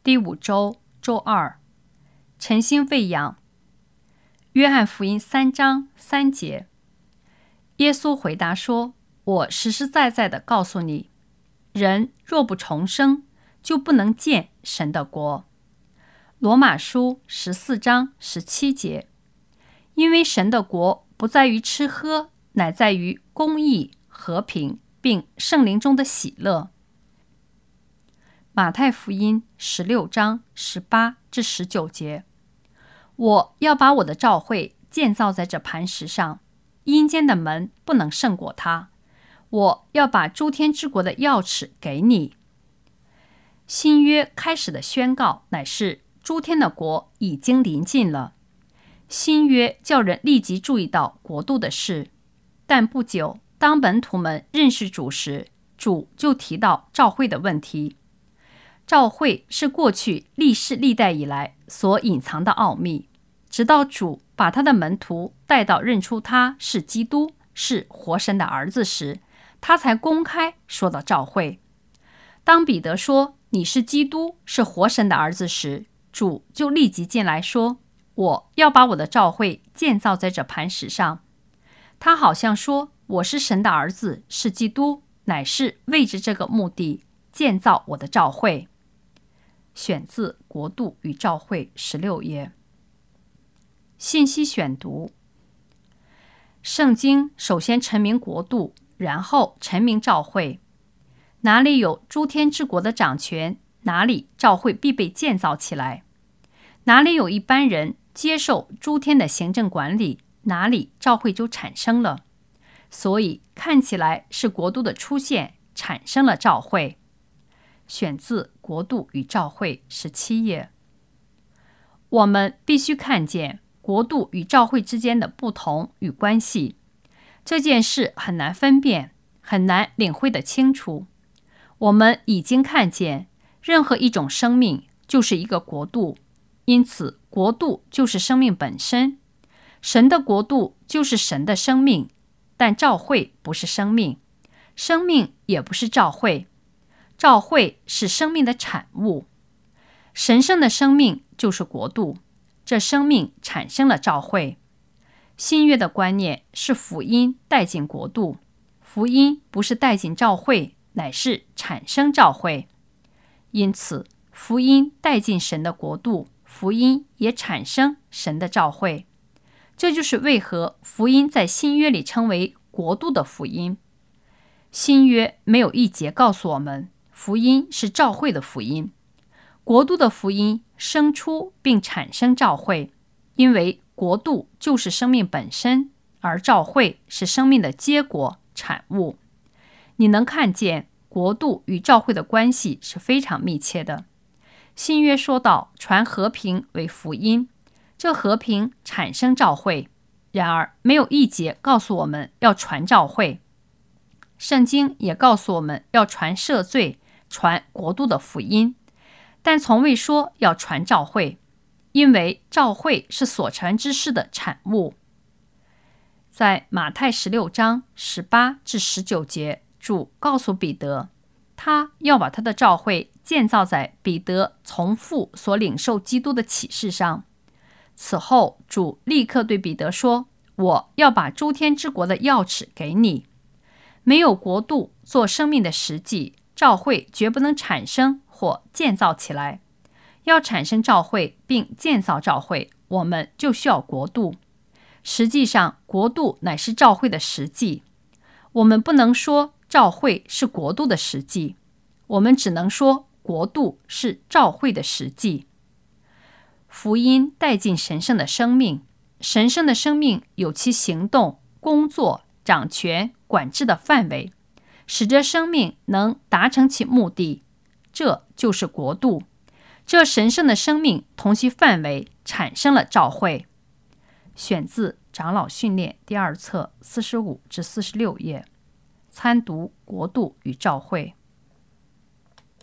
第5周周二，晨星喂养。约翰福音3章3节，耶稣回答说：我实实在在地告诉你，人若不重生，就不能见神的国。罗马书14章17节，因为神的国不在于吃喝，乃在于公义、和平，并圣灵中的喜乐。马太福音16章18至19节，我要把我的召会建造在这磐石上，阴间的门不能胜过它。我要把诸天之国的钥匙给你。新约开始的宣告乃是诸天的国已经临近了。新约叫人立即注意到国度的事，但不久，当门徒们认识主时，主就提到召会的问题。召会是过去历世历代以来所隐藏的奥秘，直到主把他的门徒带到认出他是基督，是活神的儿子时，他才公开说到召会。当彼得说你是基督，是活神的儿子时，主就立即进来说，我要把我的召会建造在这磐石上。他好像说，我是神的儿子，是基督，乃是为着这个目的建造我的召会。选自《国度与召会》16页。信息选读：圣经首先陈明国度，然后陈明召会。哪里有诸天之国的掌权，哪里召会必被建造起来；哪里有一般人接受诸天的行政管理，哪里召会就产生了。所以看起来是国度的出现产生了召会。选自《国度与召会》17页。我们必须看见国度与召会之间的不同与关系。这件事很难分辨，很难领会得清楚。我们已经看见，任何一种生命就是一个国度，因此国度就是生命本身。神的国度就是神的生命，但召会不是生命，生命也不是召会。召会是生命的产物。神圣的生命就是国度，这生命产生了召会。新约的观念是福音带进国度，福音不是带进召会，乃是产生召会。因此，福音带进神的国度，福音也产生神的召会。这就是为何福音在新约里称为国度的福音。新约没有一节告诉我们福音是召会的福音。国度的福音生出并产生召会，因为国度就是生命本身，而召会是生命的结果产物。你能看见国度与召会的关系是非常密切的。新约说到传和平为福音，这和平产生召会，然而没有一节告诉我们要传召会。圣经也告诉我们要传赦罪，传国度的福音，但从未说要传召会，因为召会是所传之事的产物。在马太16章18至19节，主告诉彼得，他要把他的召会建造在彼得从父所领受基督的启示上。此后，主立刻对彼得说，我要把诸天之国的钥匙给你。没有国度做生命的实际，召会绝不能产生或建造起来。要产生召会并建造召会，我们就需要国度。实际上，国度乃是召会的实际。我们不能说召会是国度的实际，我们只能说国度是召会的实际。福音带进神圣的生命，神圣的生命有其行动、工作、掌权、管制的范围，使这生命能达成其目的，这就是国度。这神圣的生命同其范围产生了召会。选自《长老训练》第2册45至46页。参读《国度与召会》。